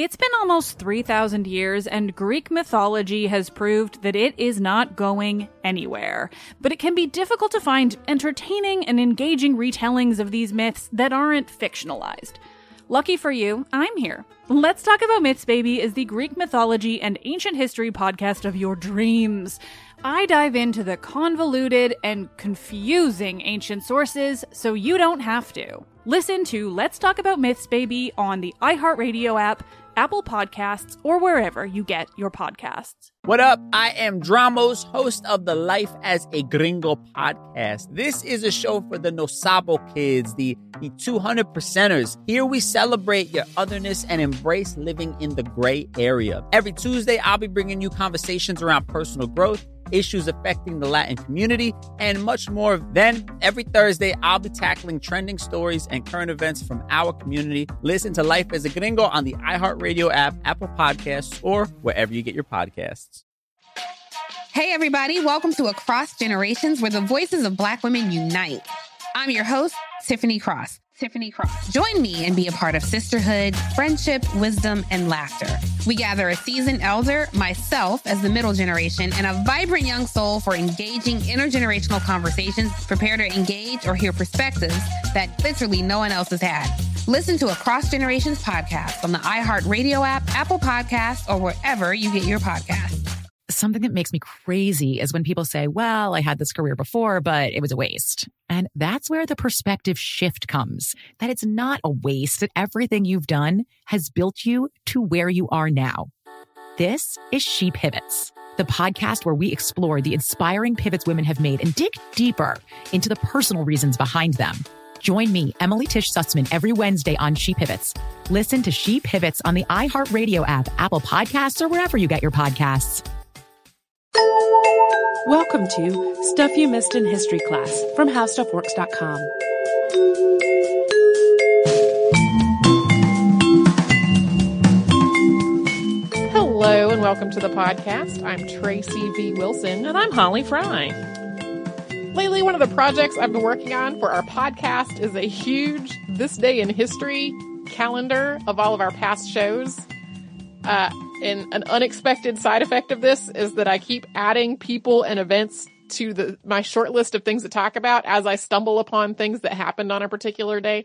It's been almost 3,000 years, and Greek mythology has proved that it is not going anywhere. But it can be difficult to find entertaining and engaging retellings of these myths that aren't fictionalized. Lucky for you, I'm here. Let's Talk About Myths, Baby is the Greek mythology and ancient history podcast of your dreams. I dive into the convoluted and confusing ancient sources so you don't have to. Listen to Let's Talk About Myths, Baby on the iHeartRadio app, Apple Podcasts, or wherever you get your podcasts. What up? I am Dramos, host of the Life as a Gringo podcast. This is a show for the No Sabo kids, the 200%ers. Here we celebrate your otherness and embrace living in the gray area. Every Tuesday, I'll be bringing you conversations around personal growth, issues affecting the Latin community, and much more. Then, every Thursday, I'll be tackling trending stories and current events from our community. Listen to Life as a Gringo on the iHeartRadio app, Apple Podcasts, or wherever you get your podcasts. Hey, everybody. Welcome to Across Generations, where the voices of Black women unite. I'm your host, Tiffany Cross. Join me and be a part of sisterhood, friendship, wisdom, and laughter. We gather a seasoned elder, myself as the middle generation, and a vibrant young soul for engaging intergenerational conversations, prepare to engage or hear perspectives that literally no one else has had. Listen to Across Generations podcast on the iHeartRadio app, Apple Podcasts, or wherever you get your podcasts. Something that makes me crazy is when people say, well, I had this career before, but it was a waste. And that's where the perspective shift comes, that it's not a waste, that everything you've done has built you to where you are now. This is She Pivots, the podcast where we explore the inspiring pivots women have made and dig deeper into the personal reasons behind them. Join me, Emily Tish Sussman, every Wednesday on She Pivots. Listen to She Pivots on the iHeartRadio app, Apple Podcasts, or wherever you get your podcasts. Welcome to Stuff You Missed in History Class from HowStuffWorks.com. Hello and welcome to the podcast. I'm Tracy V. Wilson. And I'm Holly Fry. Lately, one of the projects I've been working on for our podcast is a huge This Day in History calendar of all of our past shows. And an unexpected side effect of this is that I keep adding people and events to my short list of things to talk about as I stumble upon things that happened on a particular day.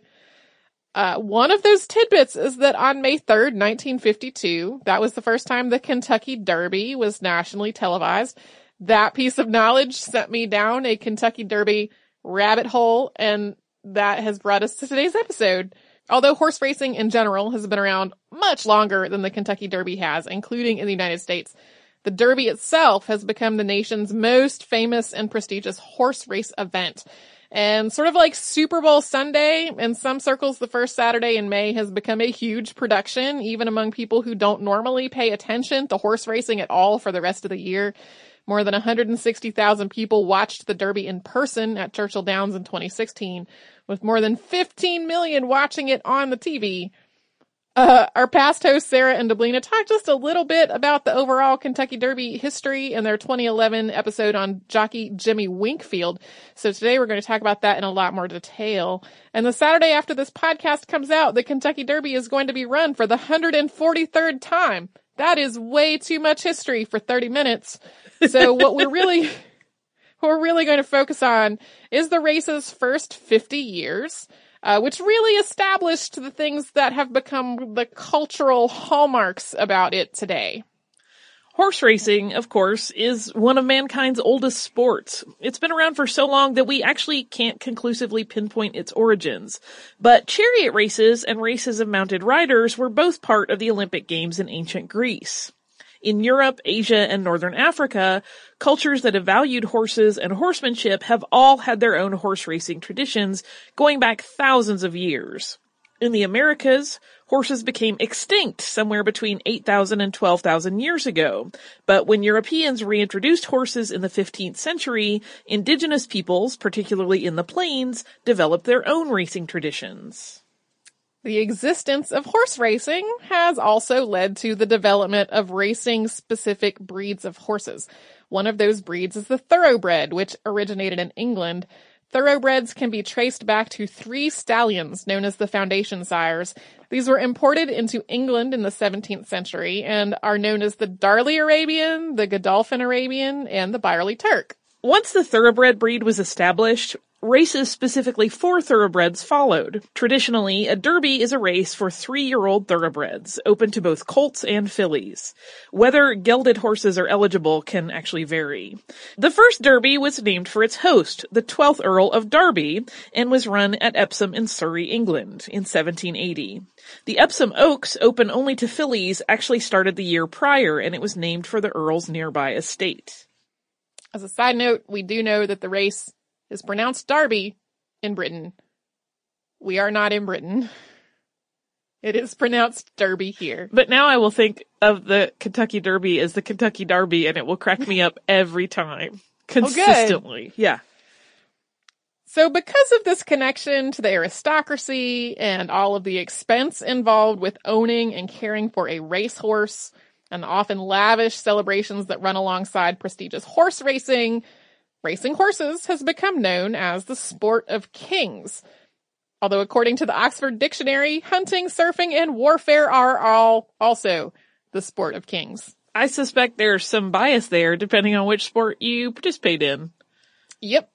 One of those tidbits is that on May 3rd, 1952, that was the first time the Kentucky Derby was nationally televised. That piece of knowledge sent me down a Kentucky Derby rabbit hole, and that has brought us to today's episode. Although horse racing in general has been around much longer than the Kentucky Derby has, including in the United States, the Derby itself has become the nation's most famous and prestigious horse race event. And sort of like Super Bowl Sunday, in some circles, the first Saturday in May has become a huge production, even among people who don't normally pay attention to horse racing at all for the rest of the year. More than 160,000 people watched the Derby in person at Churchill Downs in 2016, with more than 15 million watching it on the TV. Our past hosts, Sarah and Deblina, talked just a little bit about the overall Kentucky Derby history in their 2011 episode on jockey Jimmy Winkfield. So today we're going to talk about that in a lot more detail. And the Saturday after this podcast comes out, the Kentucky Derby is going to be run for the 143rd time. That is way too much history for 30 minutes. So what we're really going to focus on is the race's first 50 years, which really established the things that have become the cultural hallmarks about it today. Horse racing, of course, is one of mankind's oldest sports. It's been around for so long that we actually can't conclusively pinpoint its origins. But chariot races and races of mounted riders were both part of the Olympic Games in ancient Greece. In Europe, Asia, and Northern Africa, cultures that have valued horses and horsemanship have all had their own horse racing traditions going back thousands of years. In the Americas, horses became extinct somewhere between 8,000 and 12,000 years ago. But when Europeans reintroduced horses in the 15th century, indigenous peoples, particularly in the plains, developed their own racing traditions. The existence of horse racing has also led to the development of racing-specific breeds of horses. One of those breeds is the thoroughbred, which originated in England. Thoroughbreds can be traced back to 3 stallions known as the Foundation Sires. These were imported into England in the 17th century and are known as the Darley Arabian, the Godolphin Arabian, and the Byerly Turk. Once the thoroughbred breed was established, races specifically for thoroughbreds followed. Traditionally, a derby is a race for 3-year-old thoroughbreds, open to both colts and fillies. Whether gelded horses are eligible can actually vary. The first derby was named for its host, the 12th Earl of Derby, and was run at Epsom in Surrey, England, in 1780. The Epsom Oaks, open only to fillies, actually started the year prior, and it was named for the Earl's nearby estate. As a side note, we do know that the race is pronounced Derby in Britain. We are not in Britain. It is pronounced Derby here. But now I will think of the Kentucky Derby as the Kentucky Derby, and it will crack me up every time. Consistently. Yeah. So because of this connection to the aristocracy and all of the expense involved with owning and caring for a racehorse and the often lavish celebrations that run alongside prestigious horse racing, racing horses has become known as the sport of kings. Although according to the Oxford Dictionary, hunting, surfing, and warfare are all also the sport of kings. I suspect there's some bias there depending on which sport you participate in. Yep.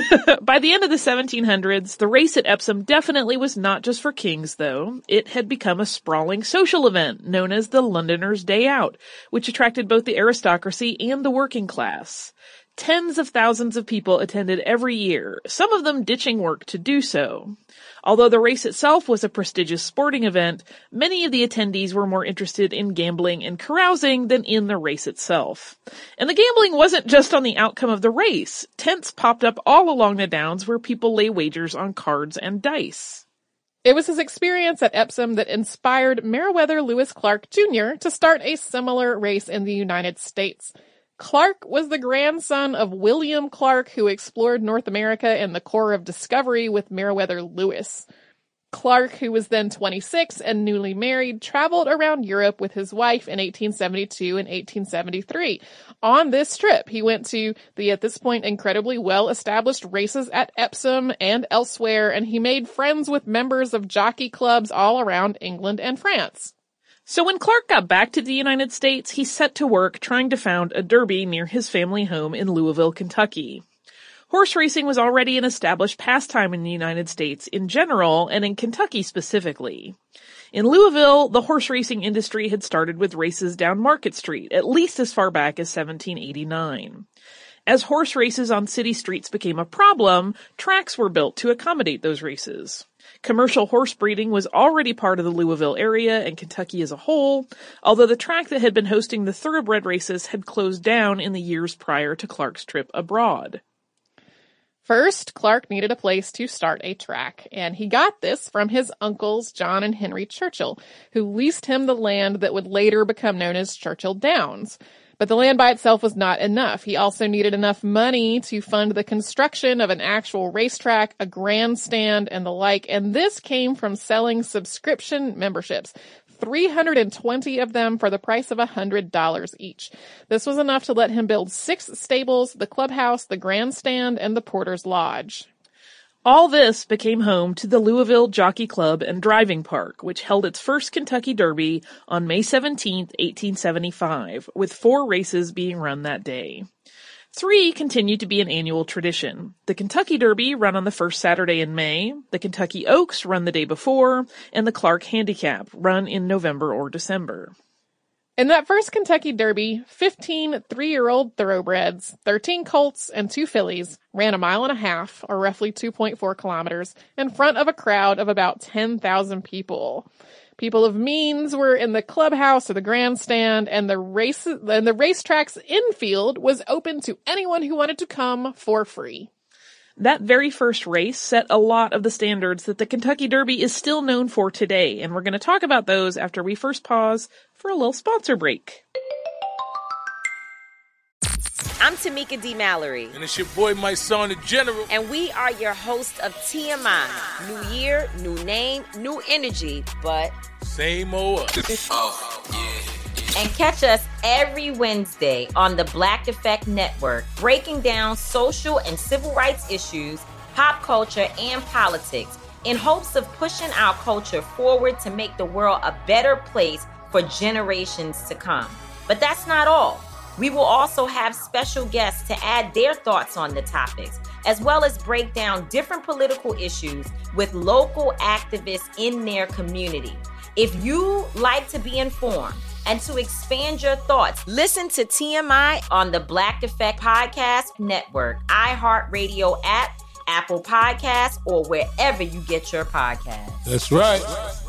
By the end of the 1700s, the race at Epsom definitely was not just for kings, though. It had become a sprawling social event known as the Londoners' Day Out, which attracted both the aristocracy and the working class. Tens of thousands of people attended every year, some of them ditching work to do so. Although the race itself was a prestigious sporting event, many of the attendees were more interested in gambling and carousing than in the race itself. And the gambling wasn't just on the outcome of the race. Tents popped up all along the downs where people lay wagers on cards and dice. It was his experience at Epsom that inspired Meriwether Lewis Clark Jr. to start a similar race in the United States. Clark was the grandson of William Clark, who explored North America in the Corps of Discovery with Meriwether Lewis. Clark, who was then 26 and newly married, traveled around Europe with his wife in 1872 and 1873. On this trip, he went to the, at this point, incredibly well-established races at Epsom and elsewhere, and he made friends with members of jockey clubs all around England and France. So when Clark got back to the United States, he set to work trying to found a derby near his family home in Louisville, Kentucky. Horse racing was already an established pastime in the United States in general, and in Kentucky specifically. In Louisville, the horse racing industry had started with races down Market Street, at least as far back as 1789. As horse races on city streets became a problem, tracks were built to accommodate those races. Commercial horse breeding was already part of the Louisville area and Kentucky as a whole, although the track that had been hosting the thoroughbred races had closed down in the years prior to Clark's trip abroad. First, Clark needed a place to start a track, and he got this from his uncles John and Henry Churchill, who leased him the land that would later become known as Churchill Downs. But the land by itself was not enough. He also needed enough money to fund the construction of an actual racetrack, a grandstand, and the like, and this came from selling subscription memberships, 320 of them for the price of $100 each. This was enough to let him build 6 stables, the clubhouse, the grandstand, and the Porter's Lodge. All this became home to the Louisville Jockey Club and Driving Park, which held its first Kentucky Derby on May 17, 1875, with 4 races being run that day. 3 continued to be an annual tradition. The Kentucky Derby, run on the first Saturday in May, the Kentucky Oaks, run the day before, and the Clark Handicap, run in November or December. In that first Kentucky Derby, 15 3-year-old thoroughbreds, 13 colts, and 2 fillies ran 1.5 miles, or roughly 2.4 kilometers, in front of a crowd of about 10,000 people. People of means were in the clubhouse or the grandstand, and the racetrack's infield was open to anyone who wanted to come for free. That very first race set a lot of the standards that the Kentucky Derby is still known for today, and we're going to talk about those after we first pause for a little sponsor break. I'm Tamika D. Mallory. And it's your boy, my son, the General. And we are your hosts of TMI. New year, new name, new energy, but same old us. Oh, yeah. And catch us every Wednesday on the Black Effect Network, breaking down social and civil rights issues pop culture, and politics in hopes of pushing our culture forward to make the world a better place for generations to come. But that's not all. We will also have special guests to add their thoughts on the topics, as well as break down different political issues with local activists in their community. If you like to be informed and to expand your thoughts, listen to TMI on the Black Effect Podcast Network, iHeartRadio app, Apple Podcasts, or wherever you get your podcasts. That's right.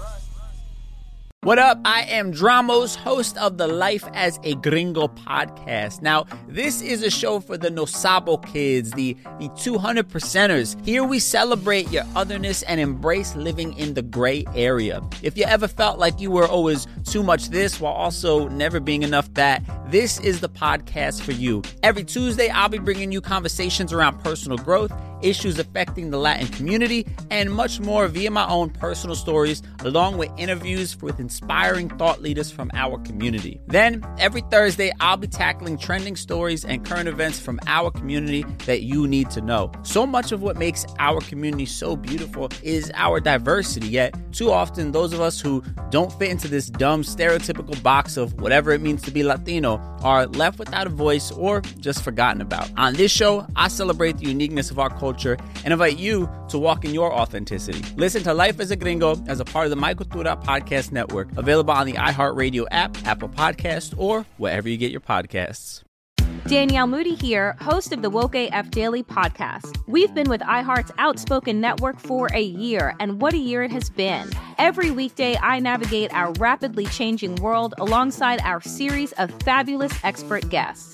What up? I am Dramos, host of the Life as a Gringo podcast. Now, this is a show for the No Sabo kids, the 200%ers. Here we celebrate your otherness and embrace living in the gray area. If you ever felt like you were always too much this while also never being enough that, this is the podcast for you. Every Tuesday, I'll be bringing you conversations around personal growth, issues affecting the Latin community, and much more via my own personal stories, along with interviews with inspiring thought leaders from our community. Then, every Thursday, I'll be tackling trending stories and current events from our community that you need to know. So much of what makes our community so beautiful is our diversity, yet too often those of us who don't fit into this dumb stereotypical box of whatever it means to be Latino are left without a voice or just forgotten about. On this show, I celebrate the uniqueness of our culture and invite you to walk in your authenticity. Listen to Life as a Gringo as a part of the My Cultura Podcast Network, available on the iHeartRadio app, Apple Podcasts, or wherever you get your podcasts. Danielle Moody here, host of the Woke AF Daily podcast. We've been with iHeart's Outspoken Network for a year, and what a year it has been. Every weekday, I navigate our rapidly changing world alongside our series of fabulous expert guests.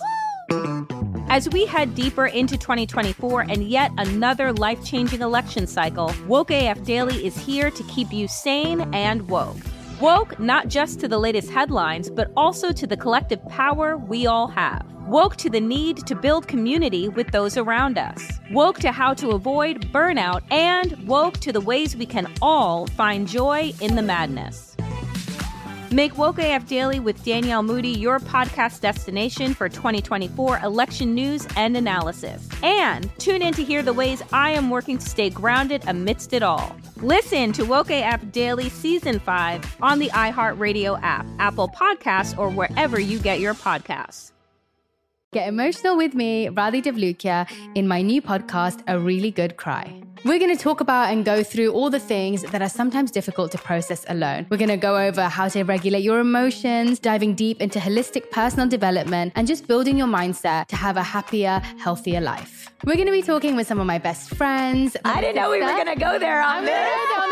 As we head deeper into 2024 and yet another life-changing election cycle, Woke AF Daily is here to keep you sane and woke. Woke not just to the latest headlines, but also to the collective power we all have. Woke to the need to build community with those around us. Woke to how to avoid burnout, and woke to the ways we can all find joy in the madness. Make Woke AF Daily with Danielle Moody your podcast destination for 2024 election news and analysis. And tune in to hear the ways I am working to stay grounded amidst it all. Listen to Woke AF Daily Season 5 on the iHeartRadio app, Apple Podcasts, or wherever you get your podcasts. Get emotional with me, Radhi Devlukia, in my new podcast, A Really Good Cry. We're going to talk about and go through all the things that are sometimes difficult to process alone. We're going to go over how to regulate your emotions, diving deep into holistic personal development, and just building your mindset to have a happier, healthier life. We're going to be talking with some of my best friends. I didn't know we were going to go there on this.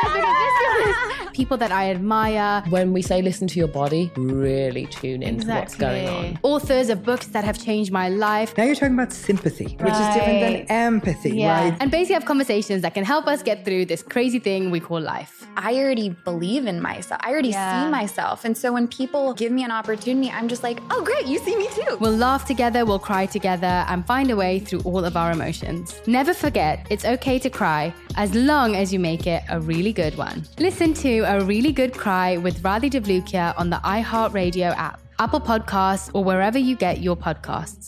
People that I admire. When we say listen to your body, really tune into what's going on. Authors of books that have changed my life. Now you're talking about sympathy, which is different than empathy, right? And basically have conversations that can help us get through this crazy thing we call life. I already believe in myself. I already see myself. And so when people give me an opportunity, I'm just like, oh, great, you see me too. We'll laugh together, we'll cry together, and find a way through all of our emotions. Never forget, it's okay to cry, as long as you make it a really good one. Listen to A Really Good Cry with Radhi Devlukia on the iHeartRadio app, Apple Podcasts, or wherever you get your podcasts.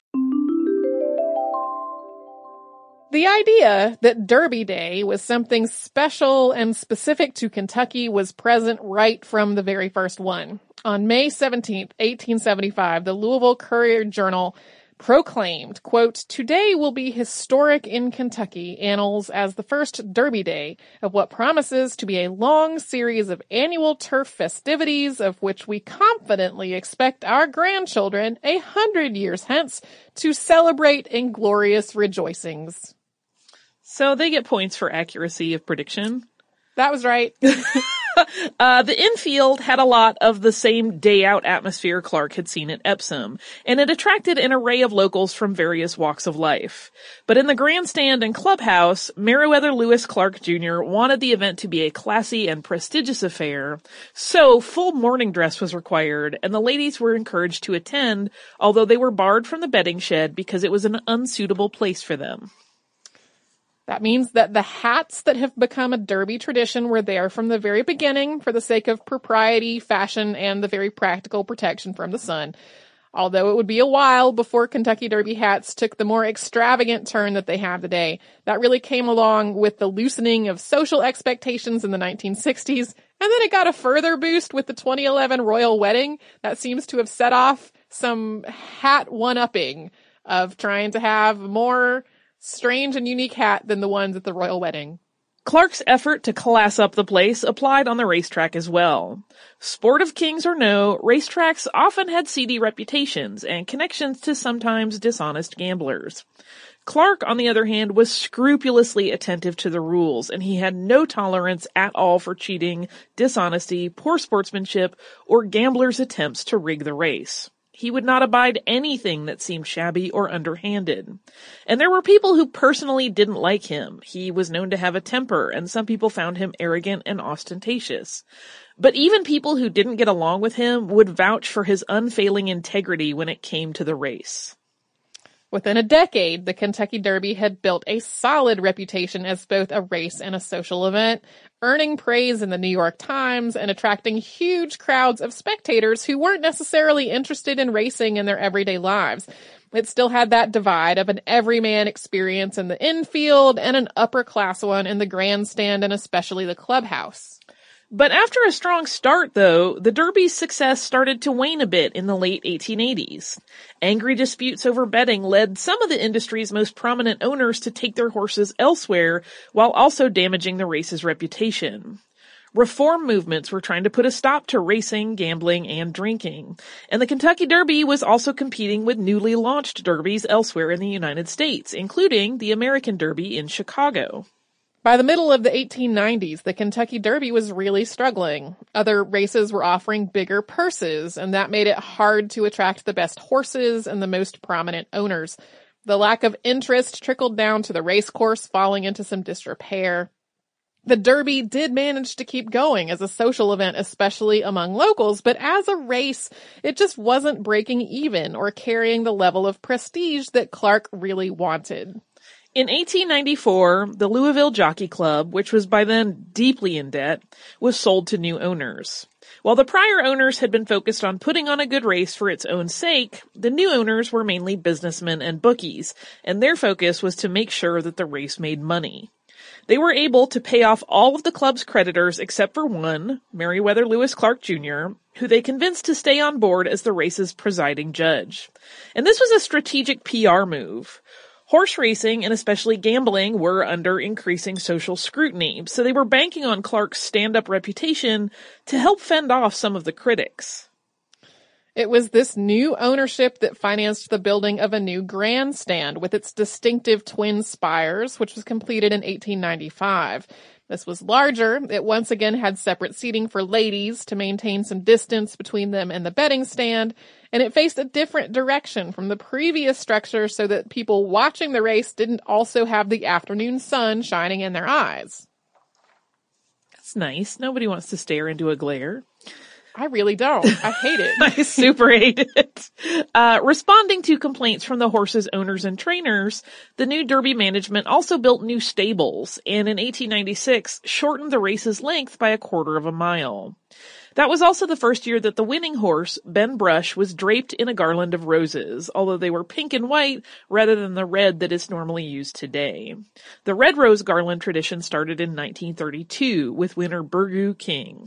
The idea that Derby Day was something special and specific to Kentucky was present right from the very first one. On May 17th, 1875, the Louisville Courier-Journal proclaimed, quote, "Today will be historic in Kentucky annals as the first Derby Day of what promises to be a long series of annual turf festivities of which we confidently expect our grandchildren 100 years hence to celebrate in glorious rejoicings." So they get points for accuracy of prediction. That was right. The infield had a lot of the same day-out atmosphere Clark had seen at Epsom, and it attracted an array of locals from various walks of life. But in the grandstand and clubhouse, Meriwether Lewis Clark Jr. wanted the event to be a classy and prestigious affair, so full morning dress was required, and the ladies were encouraged to attend, although they were barred from the betting shed because it was an unsuitable place for them. That means that the hats that have become a Derby tradition were there from the very beginning for the sake of propriety, fashion, and the very practical protection from the sun. Although it would be a while before Kentucky Derby hats took the more extravagant turn that they have today. That really came along with the loosening of social expectations in the 1960s, and then it got a further boost with the 2011 royal wedding that seems to have set off some hat one-upping of trying to have more strange and unique hat than the ones at the royal wedding. Clark's effort to class up the place applied on the racetrack as well. Sport of kings or no, racetracks often had seedy reputations and connections to sometimes dishonest gamblers. Clark, on the other hand, was scrupulously attentive to the rules, and he had no tolerance at all for cheating, dishonesty, poor sportsmanship, or gamblers' attempts to rig the race. He would not abide anything that seemed shabby or underhanded. And there were people who personally didn't like him. He was known to have a temper, and some people found him arrogant and ostentatious. But even people who didn't get along with him would vouch for his unfailing integrity when it came to the race. Within a decade, the Kentucky Derby had built a solid reputation as both a race and a social event, earning praise in the New York Times and attracting huge crowds of spectators who weren't necessarily interested in racing in their everyday lives. It still had that divide of an everyman experience in the infield and an upper-class one in the grandstand and especially the clubhouse. But after a strong start, though, the Derby's success started to wane a bit in the late 1880s. Angry disputes over betting led some of the industry's most prominent owners to take their horses elsewhere, while also damaging the race's reputation. Reform movements were trying to put a stop to racing, gambling, and drinking. And the Kentucky Derby was also competing with newly launched derbies elsewhere in the United States, including the American Derby in Chicago. By the middle of the 1890s, the Kentucky Derby was really struggling. Other races were offering bigger purses, and that made it hard to attract the best horses and the most prominent owners. The lack of interest trickled down to the race course, falling into some disrepair. The Derby did manage to keep going as a social event, especially among locals, but as a race, it just wasn't breaking even or carrying the level of prestige that Clark really wanted. In 1894, the Louisville Jockey Club, which was by then deeply in debt, was sold to new owners. While the prior owners had been focused on putting on a good race for its own sake, the new owners were mainly businessmen and bookies, and their focus was to make sure that the race made money. They were able to pay off all of the club's creditors except for one, Meriwether Lewis Clark Jr., who they convinced to stay on board as the race's presiding judge. And this was a strategic PR move. Horse racing, and especially gambling, were under increasing social scrutiny, so they were banking on Clark's stand-up reputation to help fend off some of the critics. It was this new ownership that financed the building of a new grandstand with its distinctive twin spires, which was completed in 1895. This was larger. It once again had separate seating for ladies to maintain some distance between them and the betting stand, and it faced a different direction from the previous structure so that people watching the race didn't also have the afternoon sun shining in their eyes. That's nice. Nobody wants to stare into a glare. I really don't. I hate it. I super hate it. Responding to complaints from the horses' owners and trainers, the new Derby management also built new stables, and in 1896 shortened the race's length by 1/4 mile. That was also the first year that the winning horse, Ben Brush, was draped in a garland of roses, although they were pink and white rather than the red that is normally used today. The red rose garland tradition started in 1932 with winner Burgoo King.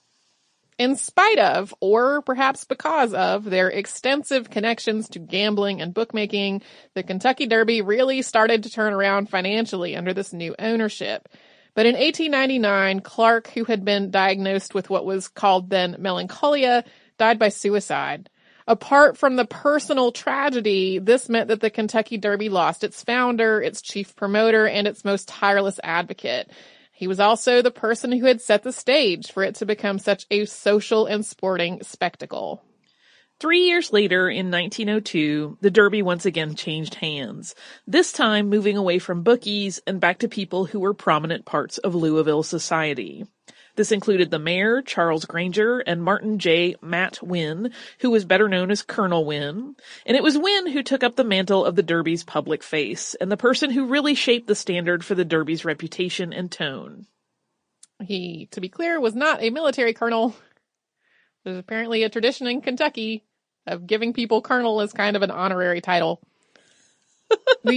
In spite of, or perhaps because of, their extensive connections to gambling and bookmaking, the Kentucky Derby really started to turn around financially under this new ownership. But in 1899, Clark, who had been diagnosed with what was called then melancholia, died by suicide. Apart from the personal tragedy, this meant that the Kentucky Derby lost its founder, its chief promoter, and its most tireless advocate. He was also the person who had set the stage for it to become such a social and sporting spectacle. 3 years later, in 1902, the Derby once again changed hands, this time moving away from bookies and back to people who were prominent parts of Louisville society. This included the mayor, Charles Granger, and Martin J. Matt Wynn, who was better known as Colonel Wynn. And it was Wynn who took up the mantle of the Derby's public face, and the person who really shaped the standard for the Derby's reputation and tone. He, to be clear, was not a military colonel. There's apparently a tradition in Kentucky of giving people colonel as kind of an honorary title. The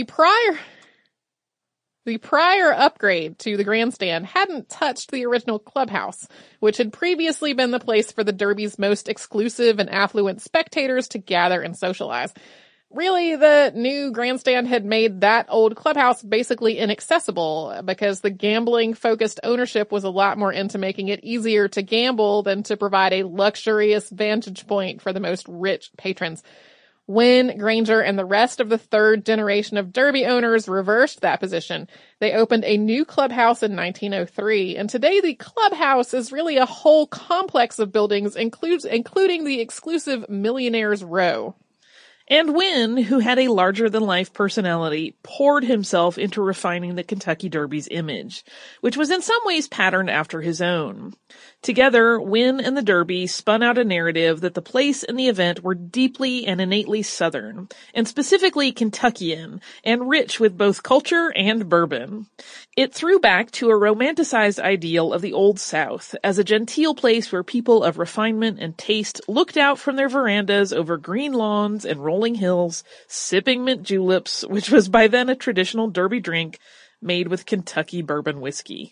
prior upgrade to the grandstand hadn't touched the original clubhouse, which had previously been the place for the Derby's most exclusive and affluent spectators to gather and socialize. Really, the new grandstand had made that old clubhouse basically inaccessible because the gambling-focused ownership was a lot more into making it easier to gamble than to provide a luxurious vantage point for the most rich patrons. Wynn, Granger, and the rest of the third generation of Derby owners reversed that position. They opened a new clubhouse in 1903, and today the clubhouse is really a whole complex of buildings, including the exclusive Millionaire's Row. And Wynn, who had a larger-than-life personality, poured himself into refining the Kentucky Derby's image, which was in some ways patterned after his own. Together, Wynn and the Derby spun out a narrative that the place and the event were deeply and innately Southern, and specifically Kentuckian, and rich with both culture and bourbon. It threw back to a romanticized ideal of the Old South as a genteel place where people of refinement and taste looked out from their verandas over green lawns and rolling hills, sipping mint juleps, which was by then a traditional Derby drink made with Kentucky bourbon whiskey.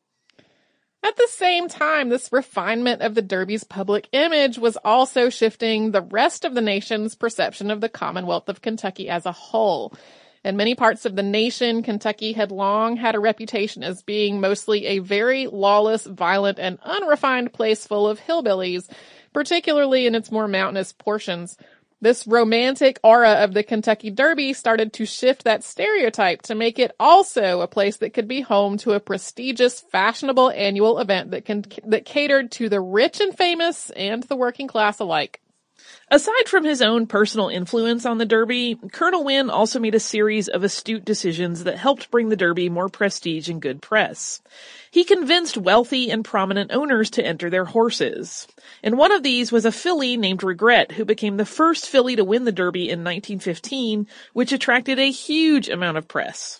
At the same time, this refinement of the Derby's public image was also shifting the rest of the nation's perception of the Commonwealth of Kentucky as a whole. In many parts of the nation, Kentucky had long had a reputation as being mostly a very lawless, violent, and unrefined place full of hillbillies, particularly in its more mountainous portions. This romantic aura of the Kentucky Derby started to shift that stereotype to make it also a place that could be home to a prestigious, fashionable annual event that catered to the rich and famous and the working class alike. Aside from his own personal influence on the Derby, Colonel Wynn also made a series of astute decisions that helped bring the Derby more prestige and good press. He convinced wealthy and prominent owners to enter their horses. And one of these was a filly named Regret, who became the first filly to win the Derby in 1915, which attracted a huge amount of press.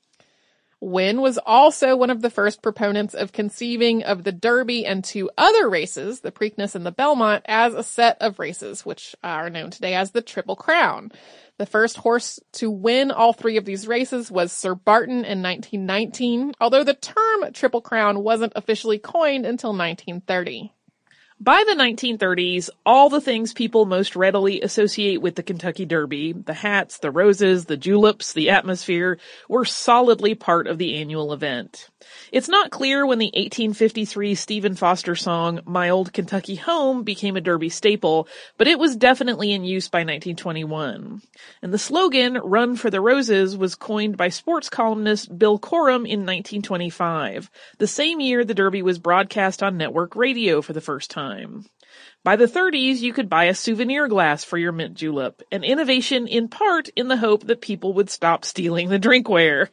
Wynn was also one of the first proponents of conceiving of the Derby and two other races, the Preakness and the Belmont, as a set of races, which are known today as the Triple Crown. The first horse to win all three of these races was Sir Barton in 1919, although the term Triple Crown wasn't officially coined until 1930. By the 1930s, all the things people most readily associate with the Kentucky Derby, the hats, the roses, the juleps, the atmosphere, were solidly part of the annual event. It's not clear when the 1853 Stephen Foster song, My Old Kentucky Home, became a Derby staple, but it was definitely in use by 1921. And the slogan, Run for the Roses, was coined by sports columnist Bill Coram in 1925, the same year the Derby was broadcast on network radio for the first time. By the 30s, you could buy a souvenir glass for your mint julep, an innovation in part in the hope that people would stop stealing the drinkware.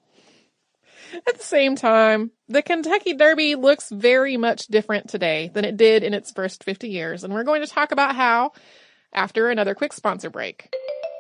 At the same time, the Kentucky Derby looks very much different today than it did in its first 50 years, and we're going to talk about how after another quick sponsor break.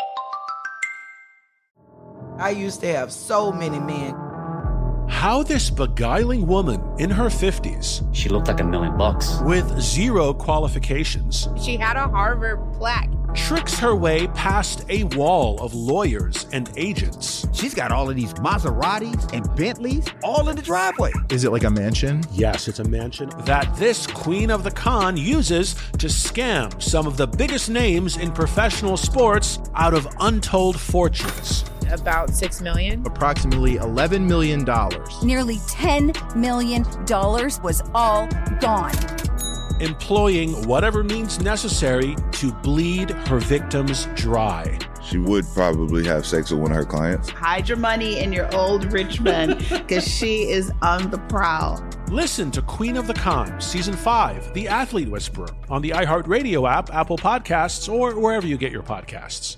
I used to have so many men. How this beguiling woman in her 50s, she looked like $1 million, with zero qualifications, she had a Harvard plaque, tricks her way past a wall of lawyers and agents. She's got all of these Maseratis and Bentleys all in the driveway. Is it like a mansion? Yes, it's a mansion that this queen of the con uses to scam some of the biggest names in professional sports out of untold fortunes. About $6 million. Approximately $11 million. Nearly $10 million was all gone. Employing whatever means necessary to bleed her victims dry. She would probably have sex with one of her clients. Hide your money in your old rich man, because she is on the prowl. Listen to Queen of the Con, Season 5, The Athlete Whisperer, on the iHeartRadio app, Apple Podcasts, or wherever you get your podcasts.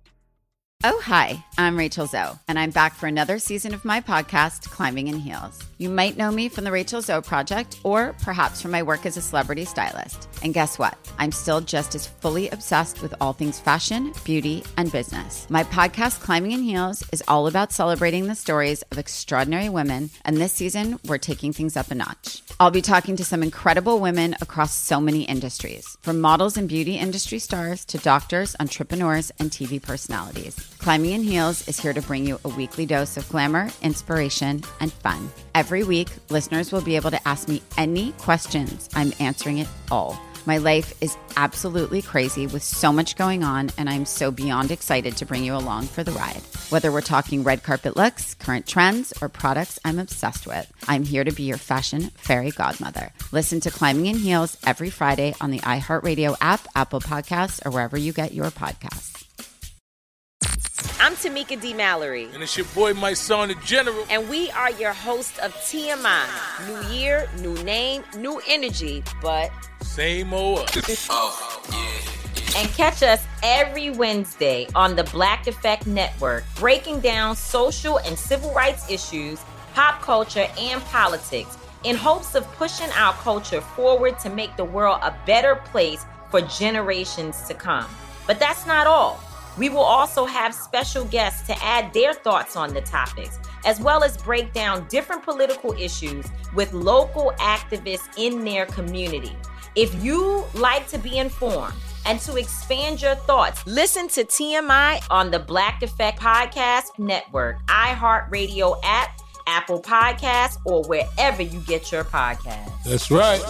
Oh, hi, I'm Rachel Zoe, and I'm back for another season of my podcast, Climbing in Heels. You might know me from the Rachel Zoe Project, or perhaps from my work as a celebrity stylist. And guess what? I'm still just as fully obsessed with all things fashion, beauty, and business. My podcast, Climbing in Heels, is all about celebrating the stories of extraordinary women, and this season, we're taking things up a notch. I'll be talking to some incredible women across so many industries, from models and beauty industry stars to doctors, entrepreneurs, and TV personalities. Climbing in Heels is here to bring you a weekly dose of glamour, inspiration, and fun. Every week, listeners will be able to ask me any questions. I'm answering it all. My life is absolutely crazy with so much going on, and I'm so beyond excited to bring you along for the ride. Whether we're talking red carpet looks, current trends, or products I'm obsessed with, I'm here to be your fashion fairy godmother. Listen to Climbing in Heels every Friday on the iHeartRadio app, Apple Podcasts, or wherever you get your podcasts. I'm Tamika D. Mallory. And it's your boy, my son, the General. And we are your hosts of TMI. New year, new name, new energy, but same old. Oh, yeah. And catch us every Wednesday on the Black Effect Network, breaking down social and civil rights issues, pop culture, and politics in hopes of pushing our culture forward to make the world a better place for generations to come. But that's not all. We will also have special guests to add their thoughts on the topics, as well as break down different political issues with local activists in their community. If you like to be informed and to expand your thoughts, listen to TMI on the Black Effect Podcast Network, iHeartRadio app, Apple Podcasts, or wherever you get your podcasts. That's right.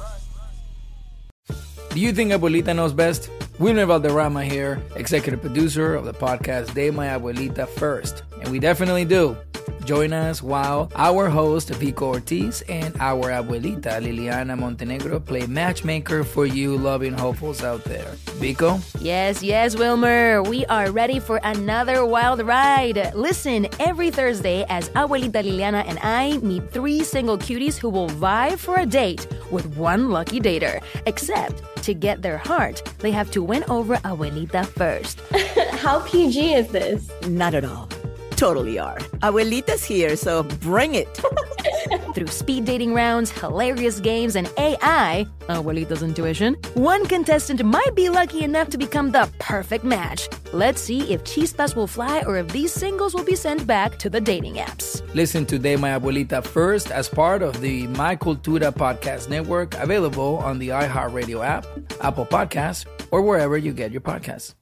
Do you think Abuelita knows best? Wilmer Valderrama here, executive producer of the podcast De My Abuelita First. And we definitely do. Join us while our host, Vico Ortiz, and our abuelita, Liliana Montenegro, play matchmaker for you loving hopefuls out there. Vico? Yes, Wilmer. We are ready for another wild ride. Listen every Thursday as Abuelita Liliana and I meet 3 single cuties who will vie for a date with one lucky dater. Except, to get their heart, they have to win over Abuelita first. How PG is this? Not at all. Totally are. Abuelita's here, so bring it. Through speed dating rounds, hilarious games, and AI, Abuelita's intuition, one contestant might be lucky enough to become the perfect match. Let's see if chispas will fly or if these singles will be sent back to the dating apps. Listen to De My Abuelita First as part of the My Cultura podcast network, available on the iHeartRadio app, Apple Podcasts, or wherever you get your podcasts.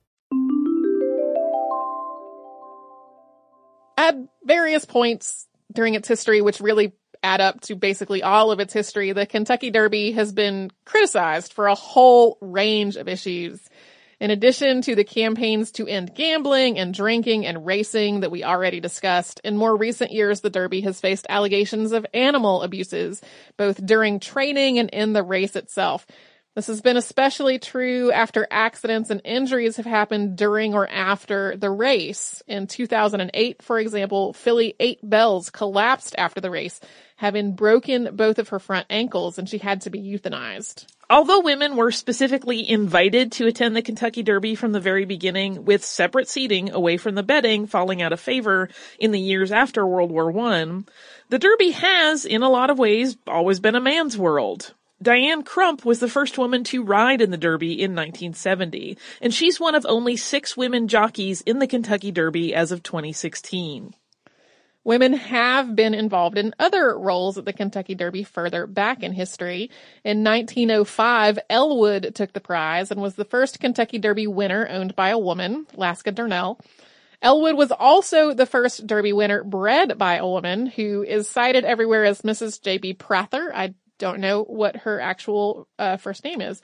At various points during its history, which really add up to basically all of its history, the Kentucky Derby has been criticized for a whole range of issues. In addition to the campaigns to end gambling and drinking and racing that we already discussed, in more recent years, the Derby has faced allegations of animal abuses, both during training and in the race itself. This has been especially true after accidents and injuries have happened during or after the race. In 2008, for example, filly 8 Bells collapsed after the race, having broken both of her front ankles, and she had to be euthanized. Although women were specifically invited to attend the Kentucky Derby from the very beginning, with separate seating away from the betting falling out of favor in the years after World War I, the Derby has, in a lot of ways, always been a man's world. Diane Crump was the first woman to ride in the Derby in 1970, and she's one of only 6 women jockeys in the Kentucky Derby as of 2016. Women have been involved in other roles at the Kentucky Derby further back in history. In 1905, Elwood took the prize and was the first Kentucky Derby winner owned by a woman, Laska Darnell. Elwood was also the first Derby winner bred by a woman, who is cited everywhere as Mrs. J.B. Prather. I don't know what her actual first name is.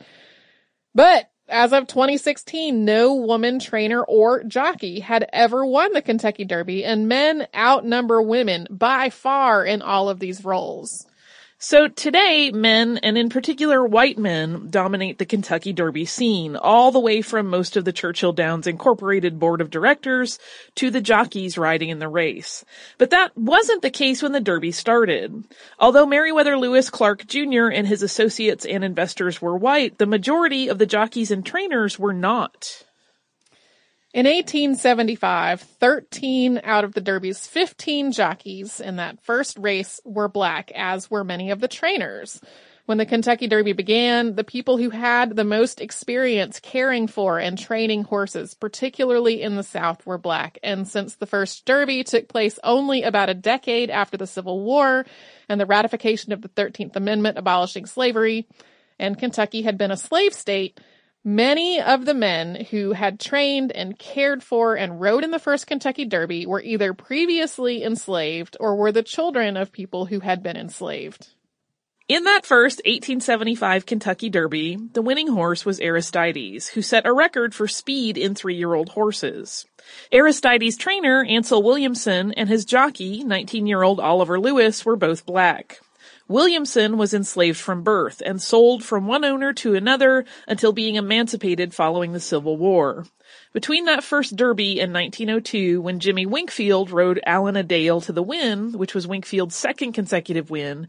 But as of 2016, no woman trainer or jockey had ever won the Kentucky Derby, and men outnumber women by far in all of these roles. So today, men, and in particular white men, dominate the Kentucky Derby scene, all the way from most of the Churchill Downs Incorporated board of directors to the jockeys riding in the race. But that wasn't the case when the Derby started. Although Meriwether Lewis Clark Jr. and his associates and investors were white, the majority of the jockeys and trainers were not. In 1875, 13 out of the Derby's 15 jockeys in that first race were black, as were many of the trainers. When the Kentucky Derby began, the people who had the most experience caring for and training horses, particularly in the South, were black. And since the first Derby took place only about a decade after the Civil War and the ratification of the 13th Amendment abolishing slavery, and Kentucky had been a slave state, many of the men who had trained and cared for and rode in the first Kentucky Derby were either previously enslaved or were the children of people who had been enslaved. In that first 1875 Kentucky Derby, the winning horse was Aristides, who set a record for speed in 3-year-old horses. Aristides' trainer, Ansel Williamson, and his jockey, 19-year-old Oliver Lewis, were both black. Williamson was enslaved from birth and sold from one owner to another until being emancipated following the Civil War. Between that first Derby and 1902, when Jimmy Winkfield rode Allen a Dale to the win, which was Winkfield's second consecutive win,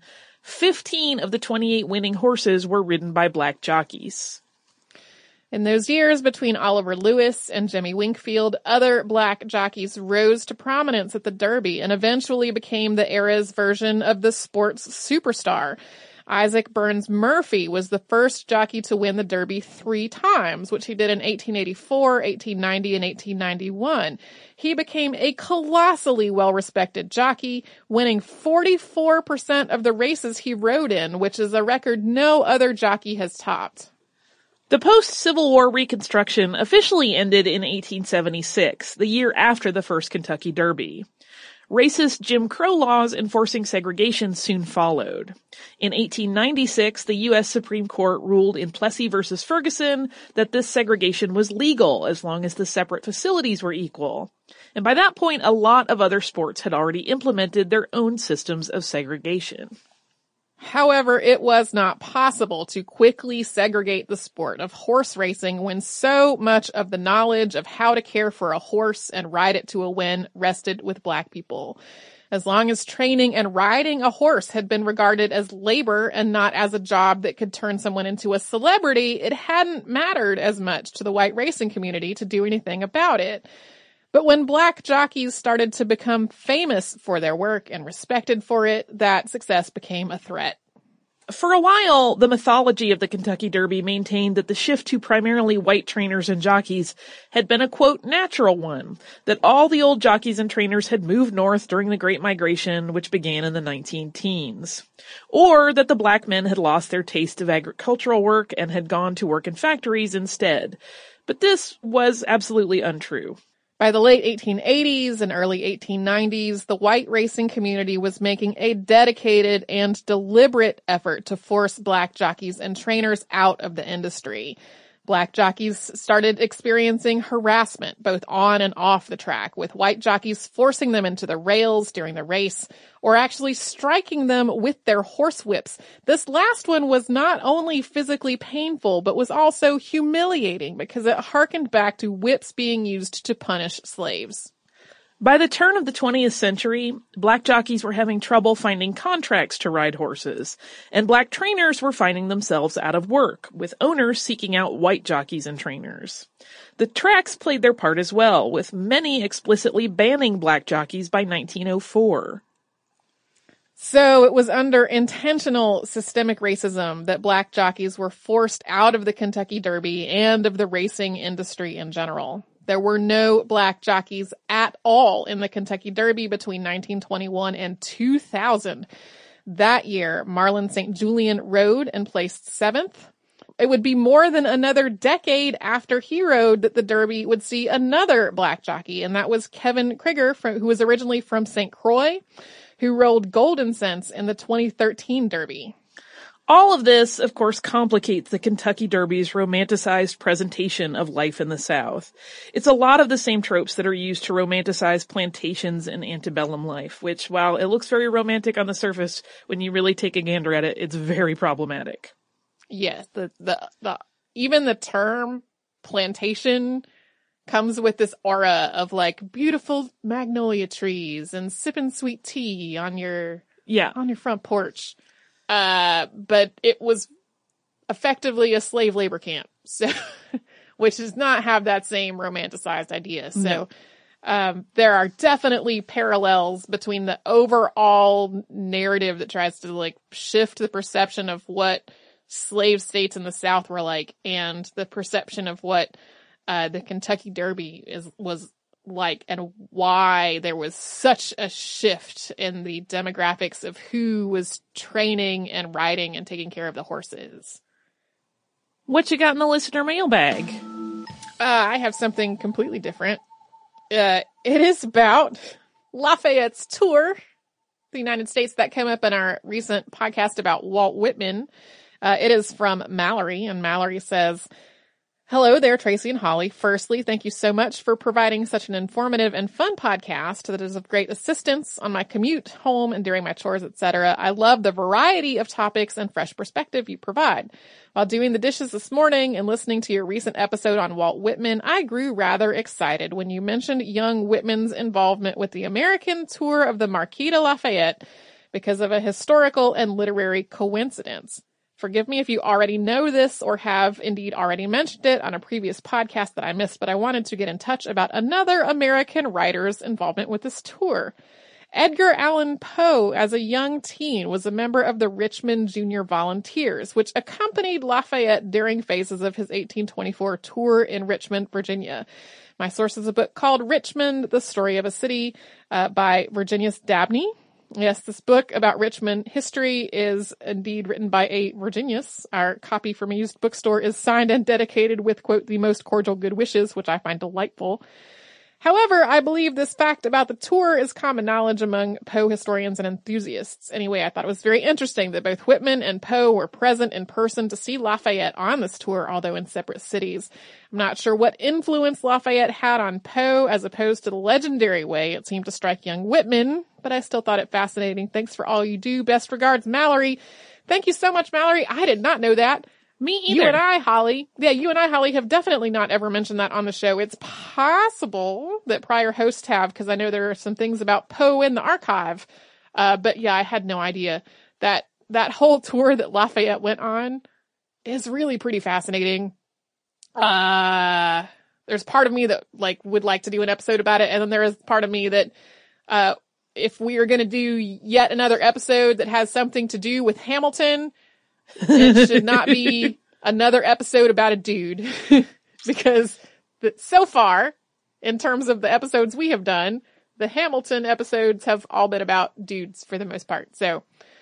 15 of the 28 winning horses were ridden by black jockeys. In those years between Oliver Lewis and Jimmy Winkfield, other black jockeys rose to prominence at the Derby and eventually became the era's version of the sport's superstar. Isaac Burns Murphy was the first jockey to win the Derby 3 times, which he did in 1884, 1890, and 1891. He became a colossally well-respected jockey, winning 44% of the races he rode in, which is a record no other jockey has topped. The post-Civil War Reconstruction officially ended in 1876, the year after the first Kentucky Derby. Racist Jim Crow laws enforcing segregation soon followed. In 1896, the U.S. Supreme Court ruled in Plessy v. Ferguson that this segregation was legal as long as the separate facilities were equal. And by that point, a lot of other sports had already implemented their own systems of segregation. However, it was not possible to quickly segregate the sport of horse racing when so much of the knowledge of how to care for a horse and ride it to a win rested with black people. As long as training and riding a horse had been regarded as labor and not as a job that could turn someone into a celebrity, it hadn't mattered as much to the white racing community to do anything about it. But when black jockeys started to become famous for their work and respected for it, that success became a threat. For a while, the mythology of the Kentucky Derby maintained that the shift to primarily white trainers and jockeys had been a, quote, natural one, that all the old jockeys and trainers had moved north during the Great Migration, which began in the 19-teens. Or that the black men had lost their taste of agricultural work and had gone to work in factories instead. But this was absolutely untrue. By the late 1880s and early 1890s, the white racing community was making a dedicated and deliberate effort to force black jockeys and trainers out of the industry. Black jockeys started experiencing harassment both on and off the track, with white jockeys forcing them into the rails during the race or actually striking them with their horsewhips. This last one was not only physically painful, but was also humiliating because it harkened back to whips being used to punish slaves. By the turn of the 20th century, black jockeys were having trouble finding contracts to ride horses, and black trainers were finding themselves out of work, with owners seeking out white jockeys and trainers. The tracks played their part as well, with many explicitly banning black jockeys by 1904. So it was under intentional systemic racism that black jockeys were forced out of the Kentucky Derby and of the racing industry in general. There were no black jockeys at all in the Kentucky Derby between 1921 and 2000. That year, Marlon St. Julian rode and placed 7th. It would be more than another decade after he rode that the Derby would see another black jockey, and that was Kevin Krieger, who was originally from St. Croix, who rode Golden Sense in the 2013 Derby. All of this, of course, complicates the Kentucky Derby's romanticized presentation of life in the South. It's a lot of the same tropes that are used to romanticize plantations and antebellum life, which, while it looks very romantic on the surface, when you really take a gander at it, it's very problematic. Yes, even the term plantation comes with this aura of like beautiful magnolia trees and sipping sweet tea on your front porch. But it was effectively a slave labor camp. So which does not have that same romanticized idea. So there are definitely parallels between the overall narrative that tries to like shift the perception of what slave states in the South were like and the perception of what the Kentucky Derby was like, and why there was such a shift in the demographics of who was training and riding and taking care of the horses. What you got in the listener mailbag? I have something completely different. It is about Lafayette's tour, the United States, that came up in our recent podcast about Walt Whitman. It is from Mallory, and Mallory says, "Hello there, Tracy and Holly. Firstly, thank you so much for providing such an informative and fun podcast that is of great assistance on my commute home and during my chores, etc. I love the variety of topics and fresh perspective you provide. While doing the dishes this morning and listening to your recent episode on Walt Whitman, I grew rather excited when you mentioned young Whitman's involvement with the American tour of the Marquis de Lafayette because of a historical and literary coincidence. Forgive me if you already know this or have indeed already mentioned it on a previous podcast that I missed, but I wanted to get in touch about another American writer's involvement with this tour. Edgar Allan Poe, as a young teen, was a member of the Richmond Junior Volunteers, which accompanied Lafayette during phases of his 1824 tour in Richmond, Virginia. My source is a book called Richmond, The Story of a City by Virginius Dabney. Yes, this book about Richmond history is indeed written by a Virginius. Our copy from a used bookstore is signed and dedicated with, quote, the most cordial good wishes, which I find delightful. However, I believe this fact about the tour is common knowledge among Poe historians and enthusiasts. Anyway, I thought it was very interesting that both Whitman and Poe were present in person to see Lafayette on this tour, although in separate cities. I'm not sure what influence Lafayette had on Poe as opposed to the legendary way it seemed to strike young Whitman, but I still thought it fascinating. Thanks for all you do. Best regards, Mallory. Thank you so much, Mallory. I did not know that. Me either. You and I, Holly, have definitely not ever mentioned that on the show. It's possible that prior hosts have, because I know there are some things about Poe in the archive. But yeah, I had no idea that whole tour that Lafayette went on is really pretty fascinating. There's part of me that would like to do an episode about it. And then there is part of me that, if we are going to do yet another episode that has something to do with Hamilton, it should not be another episode about a dude because so far, in terms of the episodes we have done, the Hamilton episodes have all been about dudes for the most part. So,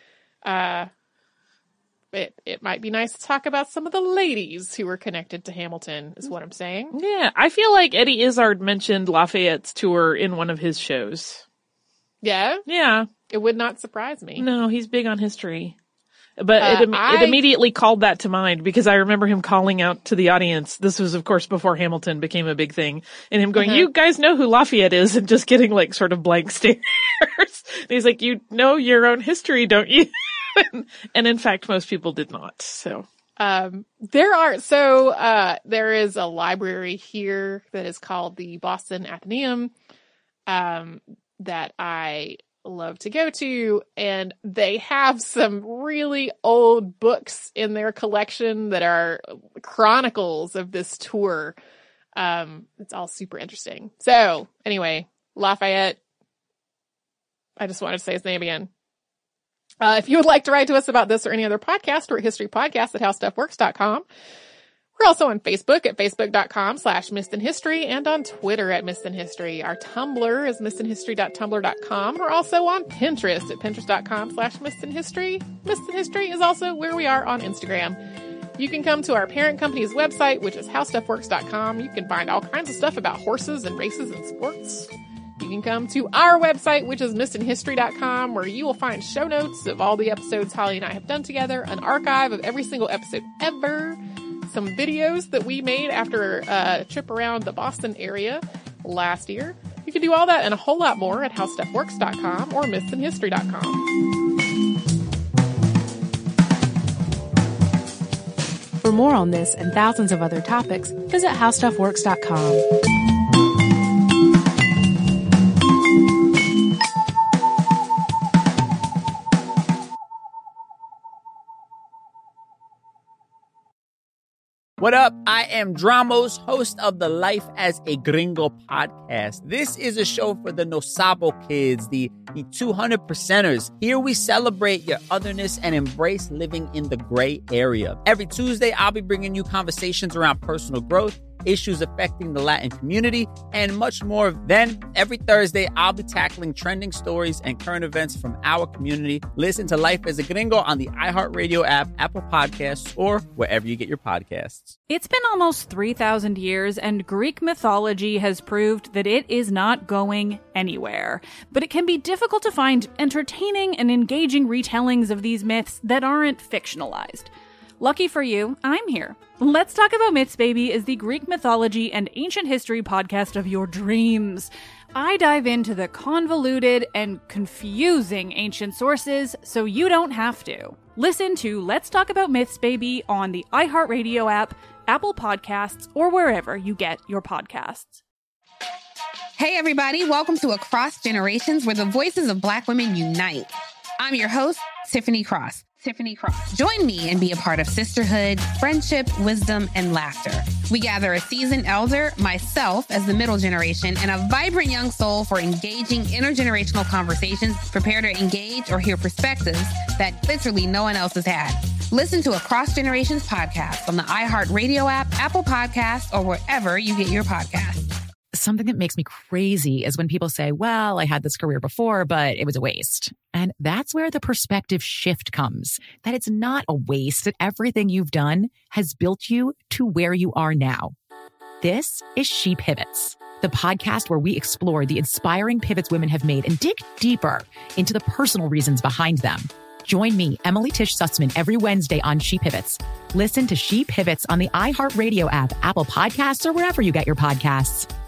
it might be nice to talk about some of the ladies who were connected to Hamilton is what I'm saying. Yeah. I feel like Eddie Izzard mentioned Lafayette's tour in one of his shows. Yeah? Yeah. It would not surprise me. No, he's big on history. But it immediately called that to mind because I remember him calling out to the audience. This was, of course, before Hamilton became a big thing. And him going, you guys know who Lafayette is? And just getting sort of blank stares. And he's like, you know your own history, don't you? And in fact, most people did not. So, there is a library here that is called the Boston Athenaeum, that I love to go to, and they have some really old books in their collection that are chronicles of this tour. It's all super interesting. So anyway, Lafayette, I just wanted to say his name again. If you would like to write to us about this or any other podcast, we're at historypodcast@howstuffworks.com. We're also on Facebook at facebook.com/missedinhistory and on Twitter at missedinhistory. Our Tumblr is missedinhistory.tumblr.com. We're also on Pinterest at pinterest.com/missedinhistory. Missedinhistory is also where we are on Instagram. You can come to our parent company's website, which is howstuffworks.com. You can find all kinds of stuff about horses and races and sports. You can come to our website, which is missedinhistory.com, where you will find show notes of all the episodes Holly and I have done together, an archive of every single episode ever, some videos that we made after a trip around the Boston area last year. You can do all that and a whole lot more at howstuffworks.com or missedinhistory.com. For more on this and thousands of other topics, visit howstuffworks.com. What up? I am Dramos, host of the Life as a Gringo podcast. This is a show for the No Sabo kids, the 200%ers. Here we celebrate your otherness and embrace living in the gray area. Every Tuesday, I'll be bringing you conversations around personal growth, issues affecting the Latin community, and much more. Then, every Thursday, I'll be tackling trending stories and current events from our community. Listen to Life as a Gringo on the iHeartRadio app, Apple Podcasts, or wherever you get your podcasts. It's been almost 3,000 years, and Greek mythology has proved that it is not going anywhere. But it can be difficult to find entertaining and engaging retellings of these myths that aren't fictionalized. Lucky for you, I'm here. Let's Talk About Myths, Baby is the Greek mythology and ancient history podcast of your dreams. I dive into the convoluted and confusing ancient sources so you don't have to. Listen to Let's Talk About Myths, Baby on the iHeartRadio app, Apple Podcasts, or wherever you get your podcasts. Hey everybody, welcome to Across Generations, where the voices of Black women unite. I'm your host, Tiffany Cross. Join me and be a part of sisterhood, friendship, wisdom, and laughter. We gather a seasoned elder, myself as the middle generation, and a vibrant young soul for engaging intergenerational conversations. Prepare to engage or hear perspectives that literally no one else has had. Listen to Across Generations podcast on the iHeartRadio app, Apple Podcasts, or wherever you get your podcasts. Something that makes me crazy is when people say, well, I had this career before, but it was a waste. And that's where the perspective shift comes, that it's not a waste, that everything you've done has built you to where you are now. This is She Pivots, the podcast where we explore the inspiring pivots women have made and dig deeper into the personal reasons behind them. Join me, Emily Tish Sussman, every Wednesday on She Pivots. Listen to She Pivots on the iHeartRadio app, Apple Podcasts, or wherever you get your podcasts.